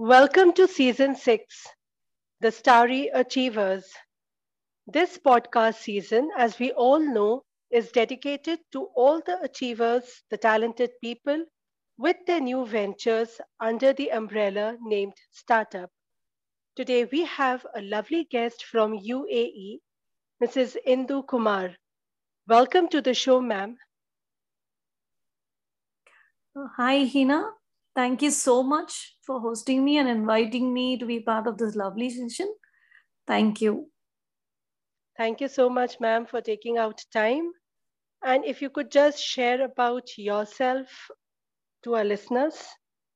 Welcome to Season 6, The Starry Achievers. This podcast season, as we all know, is dedicated to all the achievers, the talented people with their new ventures under the umbrella named Startup. Today, we have a lovely guest from UAE, Mrs. Indu Kumar. Welcome to the show, ma'am. Hi, Hina. Thank you so much for hosting me and inviting me to be part of this lovely session. Thank you. Thank you so much, ma'am, for taking out time. And if you could just share about yourself to our listeners.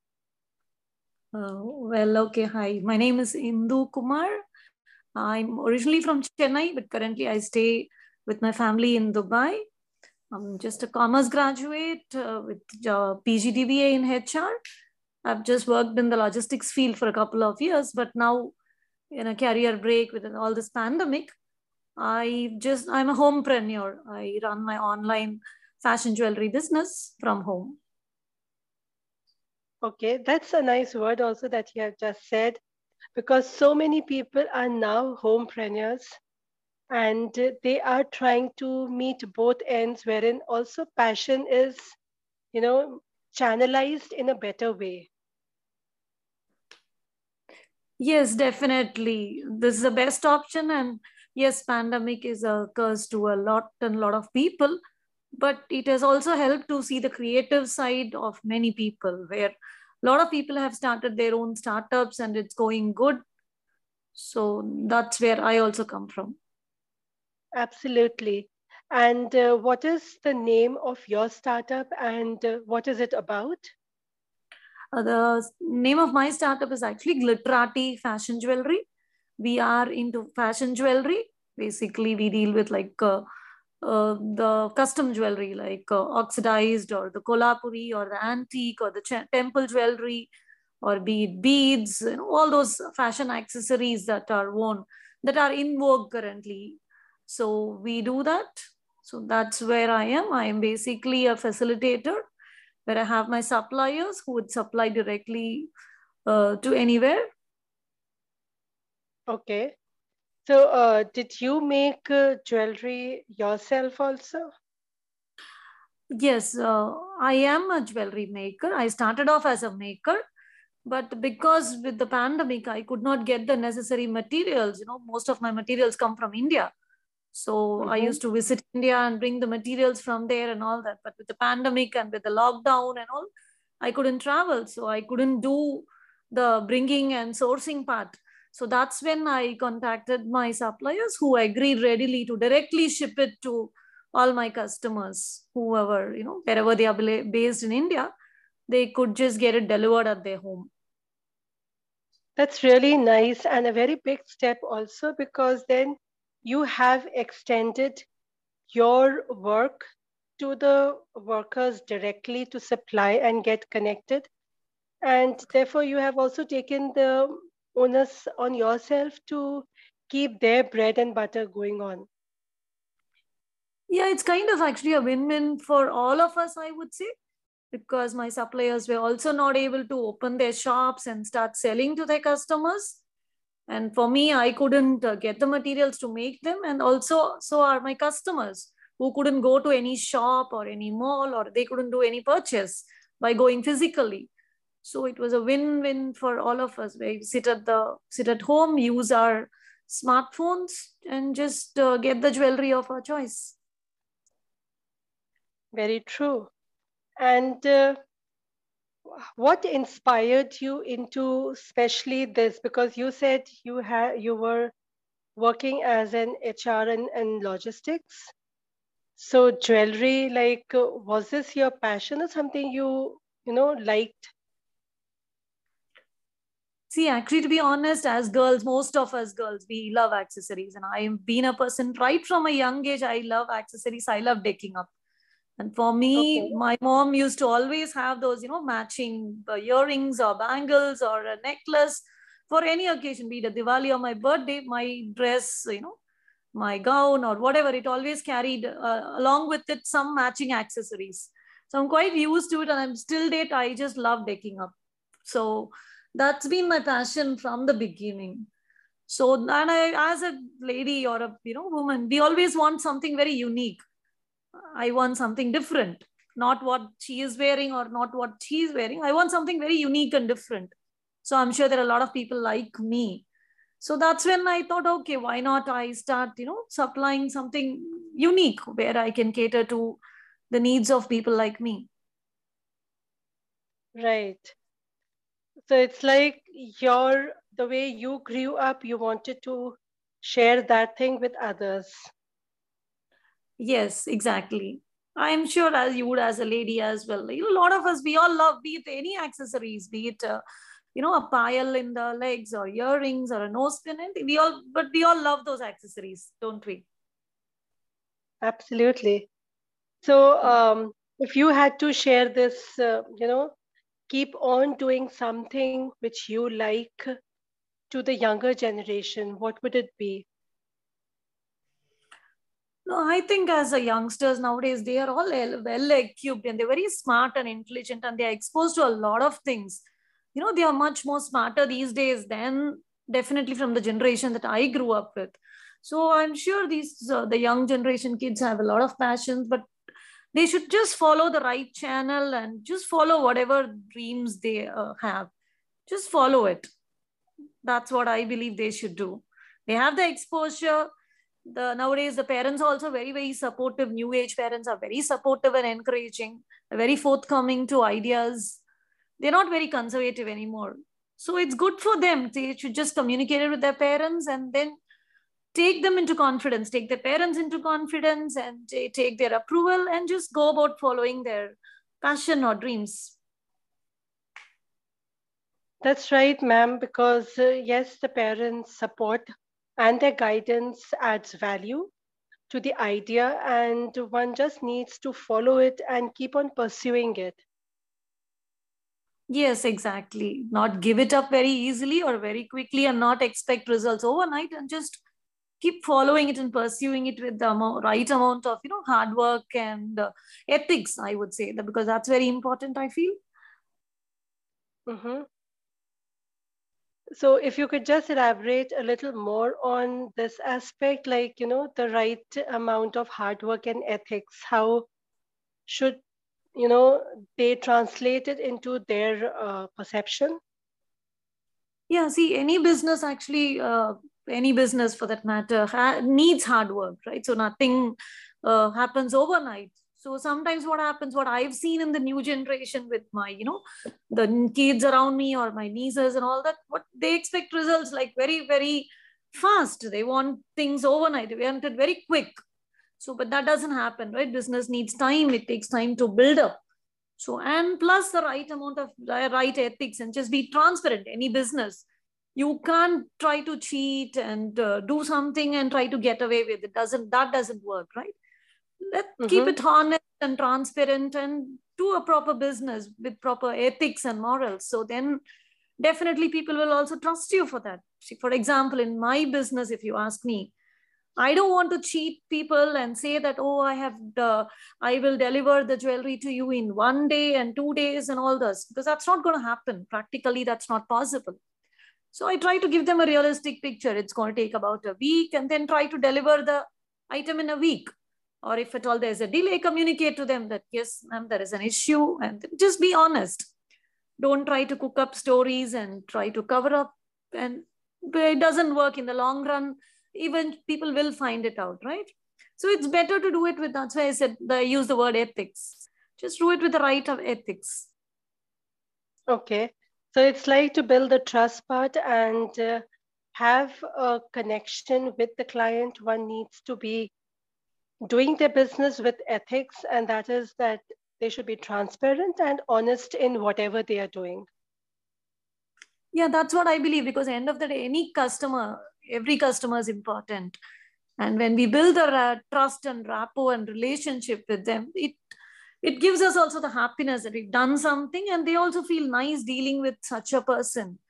Okay. Hi. My name is Indu Kumar. I'm originally from Chennai, but currently I stay with my family in Dubai. I'm just a commerce graduate with PGDBA in HR. I've just worked in the logistics field for a couple of years, but now in a career break with all this pandemic, I'm a homepreneur. I run my online fashion jewelry business from home. Okay, that's a nice word also that you have just said because so many people are now homepreneurs and they are trying to meet both ends wherein also passion is, you know, channelized in a better way. Yes, definitely. This is the best option. And yes, pandemic is a curse to a lot and lot of people, but it has also helped to see the creative side of many people where a lot of people have started their own startups and it's going good. So that's where I also come from. Absolutely. And what is the name of your startup and what is it about? The name of my startup is actually Glitterati Fashion Jewelry. We are into fashion jewelry. Basically, we deal with the custom jewelry, like oxidized or the kolhapuri or the antique or the temple jewelry, or be it beads, all those fashion accessories that are worn, that are in vogue currently. So we do that. So that's where I am. I am basically a facilitator where I have my suppliers who would supply directly to anywhere. Okay. So, did you make jewelry yourself also? Yes, I am a jewelry maker. I started off as a maker, but because with the pandemic, I could not get the necessary materials. Most of my materials come from India. So I Mm-hmm. used to visit India and bring the materials from there and all that. But with the pandemic and with the lockdown and all, I couldn't travel. So I couldn't do the bringing and sourcing part. So that's when I contacted my suppliers who agreed readily to directly ship it to all my customers, whoever, wherever they are based in India, they could just get it delivered at their home. That's really nice and a very big step also because then you have extended your work to the workers directly to supply and get connected. And therefore, you have also taken the onus on yourself to keep their bread and butter going on. Yeah, it's kind of actually a win-win for all of us, I would say, because my suppliers were also not able to open their shops and start selling to their customers. And for me, I couldn't get the materials to make them. And also, so are my customers who couldn't go to any shop or any mall, or they couldn't do any purchase by going physically. So it was a win-win for all of us. We sit at home, use our smartphones, and just get the jewelry of our choice. Very true. And what inspired you into especially this? Because you said you were working as an HR and logistics. So jewelry, like, was this your passion or something you liked? See, actually, to be honest, as girls, most of us girls, we love accessories. And I've been a person right from a young age. I love accessories. I love decking up. And for Okay. me, my mom used to always have those, matching earrings or bangles or a necklace for any occasion, be it a Diwali or my birthday, my dress, my gown or whatever. It always carried along with it some matching accessories. So I'm quite used to it, and I'm still date. I just love decking up. So That's been my passion from the beginning. So, and I, as a lady or a woman, we always want something very unique. I want something different, not what she is wearing or not what she is wearing. I want something very unique and different. So I'm sure there are a lot of people like me. So that's when I thought, okay, why not I start, supplying something unique where I can cater to the needs of people like me. Right. So it's like the way you grew up, you wanted to share that thing with others. Yes, exactly. I'm sure as you would as a lady as well. A lot of us, we all love, be it any accessories, be it, a pile in the legs or earrings or a nose pin. And we all love those accessories, don't we? Absolutely. So, Yeah. if you had to share this, keep on doing something which you like to the younger generation, what would it be? No, I think as a youngsters nowadays, they are all well equipped and they're very smart and intelligent and they are exposed to a lot of things. They are much more smarter these days than definitely from the generation that I grew up with. So I'm sure the young generation kids have a lot of passions, but they should just follow the right channel and just follow whatever dreams they have. Just follow it. That's what I believe they should do. They have the exposure. Nowadays the parents are also very, very supportive. New age parents are very supportive and encouraging. They're very forthcoming to ideas. They're not very conservative anymore. So it's good for them. They should just communicate it with their parents and then take them into confidence, take their parents into confidence, and take their approval and just go about following their passion or dreams. That's right, ma'am, because yes, the parents' support and their guidance adds value to the idea, and one just needs to follow it and keep on pursuing it. Yes, exactly. Not give it up very easily or very quickly and not expect results overnight and just keep following it and pursuing it with the right amount of hard work and ethics, I would say, that because that's very important, I feel. Hmm. So, if you could just elaborate a little more on this aspect, like, the right amount of hard work and ethics, how should, they translate it into their perception? Yeah, see, any business for that matter, needs hard work, right? So nothing happens overnight. So sometimes what I've seen in the new generation with my, the kids around me or my nieces and all that, what they expect results like very, very fast. They want things overnight. They want it very quick. So, but that doesn't happen, right? Business needs time. It takes time to build up. So, and plus the right amount of right ethics and just be transparent. Any business, you can't try to cheat and do something and try to get away with it. That doesn't work, right? Let's keep Mm-hmm. it honest and transparent and do a proper business with proper ethics and morals. So then definitely people will also trust you for that. See, for example, in my business, if you ask me, I don't want to cheat people and say that, oh, I will deliver the jewelry to you in 1 day and 2 days and all this, because that's not going to happen. Practically, that's not possible. So I try to give them a realistic picture. It's going to take about a week and then try to deliver the item in a week. Or if at all there's a delay, communicate to them that, yes, ma'am, there is an issue and just be honest. Don't try to cook up stories and try to cover up. And it doesn't work in the long run. Even people will find it out, right? So it's better to do it with, that's why I use the word ethics. Just do it with the right of ethics. Okay. So it's like to build the trust part and have a connection with the client. One needs to be doing their business with ethics, and that is that they should be transparent and honest in whatever they are doing. Yeah, that's what I believe, because end of the day, every customer is important. And when we build the trust and rapport and relationship with them, it gives us also the happiness that we've done something and they also feel nice dealing with such a person.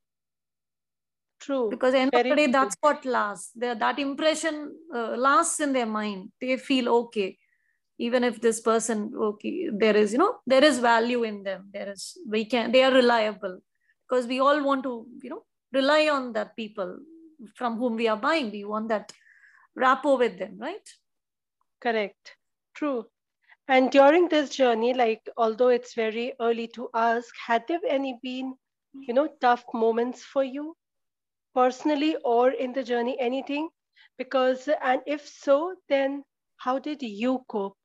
True. Because end of the Very day, true. that's what lasts. That impression lasts in their mind. They feel okay. Even if this person, okay, there is value in them. They are reliable. because we all want to, rely on that people from whom we are buying. We want that rapport with them, right? Correct. True. And during this journey, like although it's very early to ask, had there any been, tough moments for you personally or in the journey, anything? Because, and if so, then how did you cope?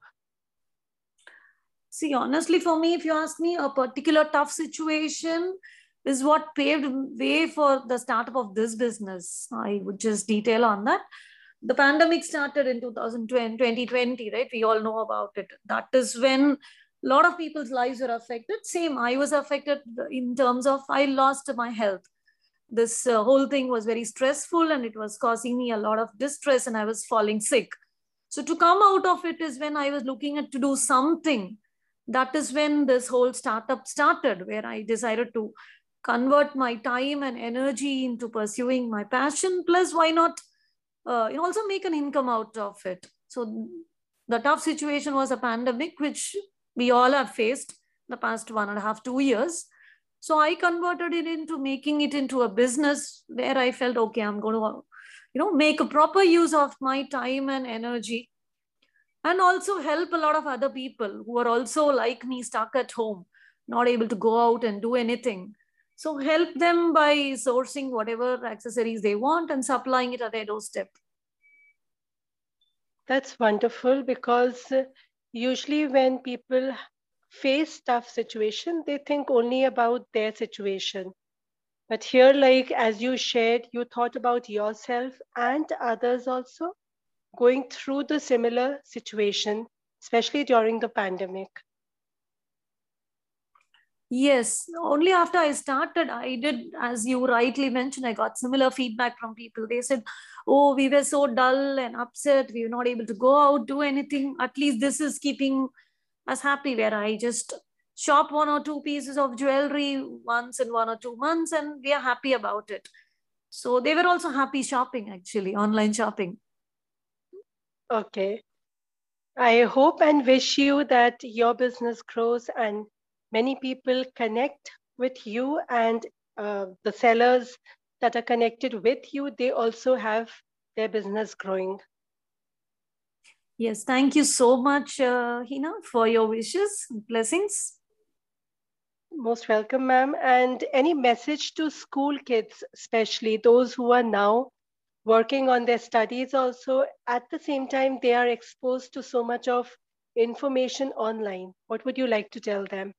See, honestly, for me, if you ask me, a particular tough situation is what paved way for the startup of this business. I would just detail on that. The pandemic started in 2020, right? We all know about it. That is when a lot of people's lives were affected. Same, I was affected in terms of I lost my health. This whole thing was very stressful and it was causing me a lot of distress and I was falling sick. So to come out of it is when I was looking at to do something. That is when this whole startup started, where I decided to convert my time and energy into pursuing my passion. Plus, why not also make an income out of it? So the tough situation was a pandemic, which we all have faced the past 1.5, 2 years. So I converted it into making it into a business where I felt, okay, I'm going to, make a proper use of my time and energy, and also help a lot of other people who are also like me, stuck at home, not able to go out and do anything. So help them by sourcing whatever accessories they want and supplying it at their doorstep. That's wonderful because usually when people face tough situation, they think only about their situation. But here, like as you shared, you thought about yourself and others also going through the similar situation, especially during the pandemic. Yes, only after I started, I did, as you rightly mentioned, I got similar feedback from people. They said, oh, we were so dull and upset. We were not able to go out, do anything. At least this is keeping us happy, where I just shop 1 or 2 pieces of jewelry once in 1 or 2 months and we are happy about it. So they were also happy shopping, actually, online shopping. Okay. I hope and wish you that your business grows and many people connect with you and the sellers that are connected with you, they also have their business growing. Yes, thank you so much, Hina, for your wishes and blessings. Most welcome, ma'am. And any message to school kids, especially those who are now working on their studies, also at the same time, they are exposed to so much of information online. What would you like to tell them?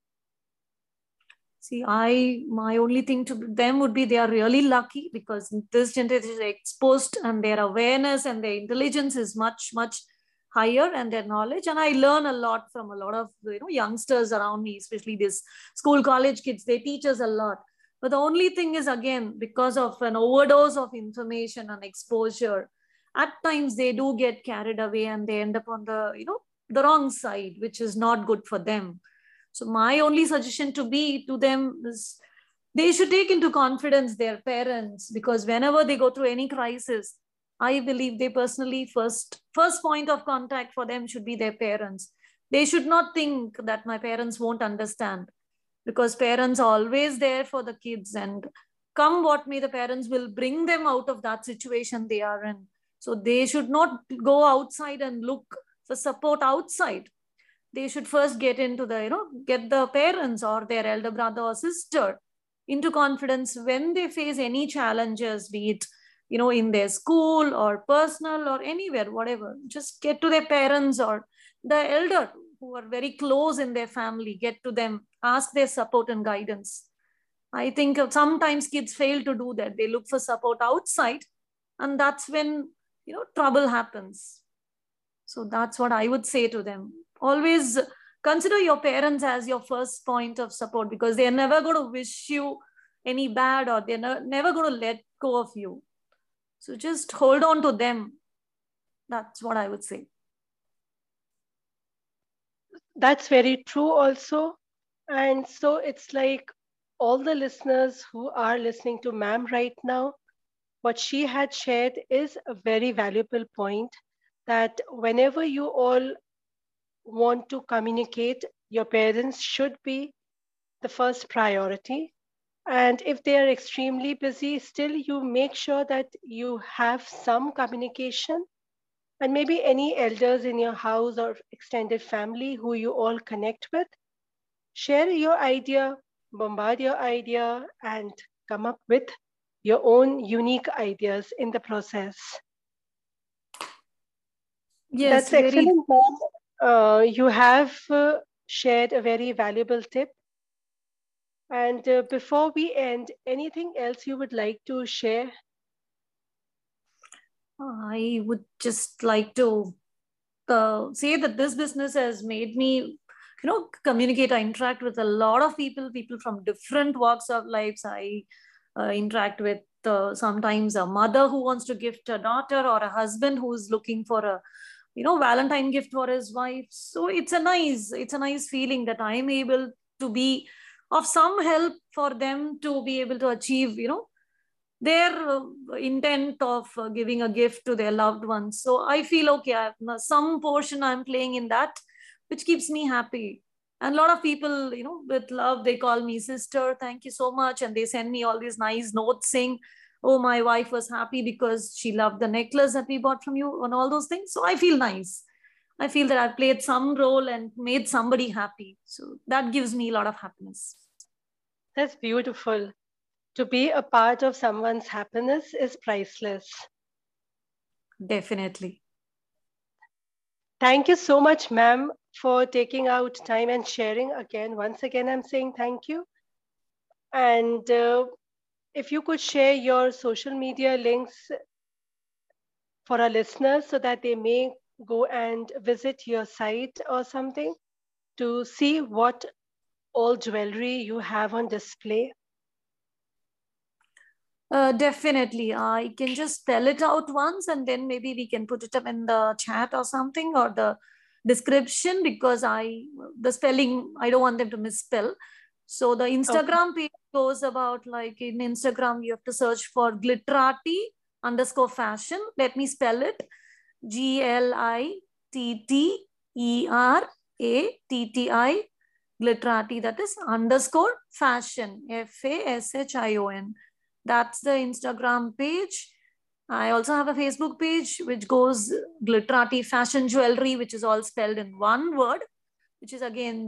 See, my only thing to them would be they are really lucky because this generation is exposed and their awareness and their intelligence is much, much higher, and their knowledge. And I learn a lot from a lot of youngsters around me, especially these school college kids. They teach us a lot. But the only thing is, again, because of an overdose of information and exposure, at times they do get carried away and they end up on the wrong side, which is not good for them. So my only suggestion to be to them is they should take into confidence their parents, because whenever they go through any crisis, I believe they personally first point of contact for them should be their parents. They should not think that my parents won't understand, because parents are always there for the kids, and come what may, the parents will bring them out of that situation they are in. So they should not go outside and look for support outside. They should first get into get the parents or their elder brother or sister into confidence when they face any challenges, be it in their school or personal or anywhere, whatever. Just get to their parents or the elder who are very close in their family, get to them, ask their support and guidance. I think sometimes kids fail to do that. They look for support outside, and that's when trouble happens. So that's what I would say to them. Always consider your parents as your first point of support, because they're never going to wish you any bad, or they're never going to let go of you. So just hold on to them. That's what I would say. That's very true, also. And so it's like all the listeners who are listening to ma'am right now, what she had shared is a very valuable point that whenever you all want to communicate, your parents should be the first priority. And if they are extremely busy, still you make sure that you have some communication, and maybe any elders in your house or extended family who you all connect with. Share your idea, bombard your idea, and come up with your own unique ideas in the process. Yes, That's very. excellent, ma'am. You have shared a very valuable tip. And before we end, anything else you would like to share? I would just like to say that this business has made me, communicate. I interact with a lot of people from different walks of lives. I interact with sometimes a mother who wants to gift a daughter, or a husband who is looking for a Valentine gift for his wife. So it's a nice feeling that I am able to be of some help for them to be able to achieve their intent of giving a gift to their loved ones. So I feel okay. Some portion I'm playing in that, which keeps me happy. And a lot of people, with love, they call me sister. Thank you so much, and they send me all these nice notes saying, "Oh, my wife was happy because she loved the necklace that we bought from you," and all those things. So I feel nice. I feel that I've played some role and made somebody happy. So that gives me a lot of happiness. That's beautiful. To be a part of someone's happiness is priceless. Definitely. Thank you so much, ma'am, for taking out time and sharing again. Once again, I'm saying thank you. And if you could share your social media links for our listeners so that they may go and visit your site or something to see what all jewelry you have on display. Definitely. I can just spell it out once, and then maybe we can put it up in the chat or something, or the description, because the spelling, I don't want them to misspell. So the Okay. Instagram page goes about, like, in Instagram, you have to search for glitterati_fashion. Let me spell it. GLITTERATTI, glitterati, that is _fashion, FASHION. That's the Instagram page. I also have a Facebook page which goes Glitterati Fashion Jewelry, which is all spelled in one word, which is again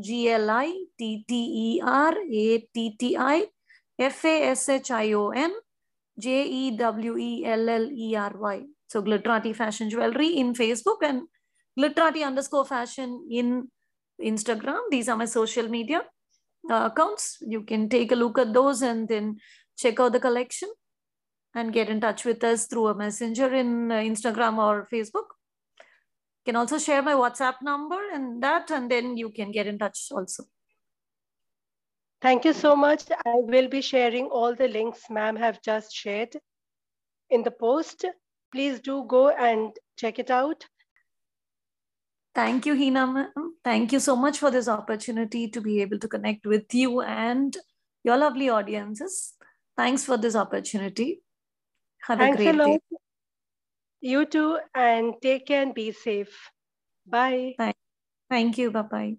GLITTERATTIFASHION So Glitterati Fashion Jewelry in Facebook, and glitterati_fashion in Instagram. These are my social media accounts. You can take a look at those and then check out the collection and get in touch with us through a messenger in Instagram or Facebook. You can also share my WhatsApp number and then you can get in touch also. Thank you so much. I will be sharing all the links ma'am have just shared in the post. Please do go and check it out. Thank you, Hina ma'am. Thank you so much for this opportunity to be able to connect with you and your lovely audiences. Thanks for this opportunity. Have a Thanks a great day. lot. You too, and take care and be safe. Bye. Thank you. Bye-bye.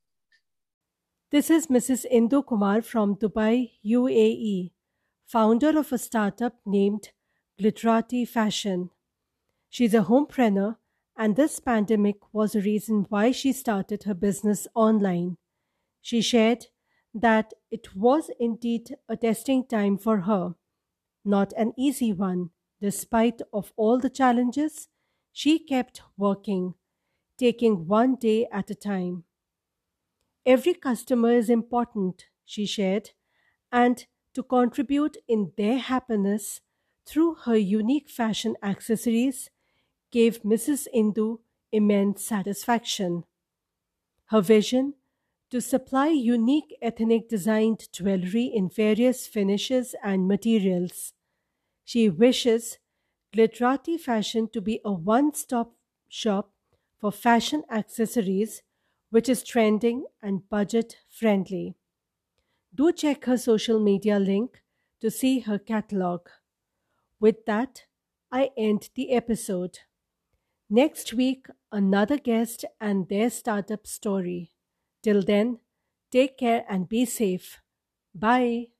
This is Mrs. Indu Kumar from Dubai, UAE, founder of a startup named Glitterati Fashion. She's a homepreneur, and this pandemic was a reason why she started her business online. She shared that it was indeed a testing time for her, not an easy one. Despite of all the challenges, she kept working, taking one day at a time. Every customer is important, she shared, and to contribute in their happiness through her unique fashion accessories gave Mrs. Indu immense satisfaction. Her vision to supply unique ethnic designed jewelry in various finishes and materials. She wishes Glitterati Fashion to be a one stop shop for fashion accessories which is trending and budget friendly. Do check her social media link to see her catalog. With that, I end the episode. Next week, another guest and their startup story. Till then, take care and be safe. Bye.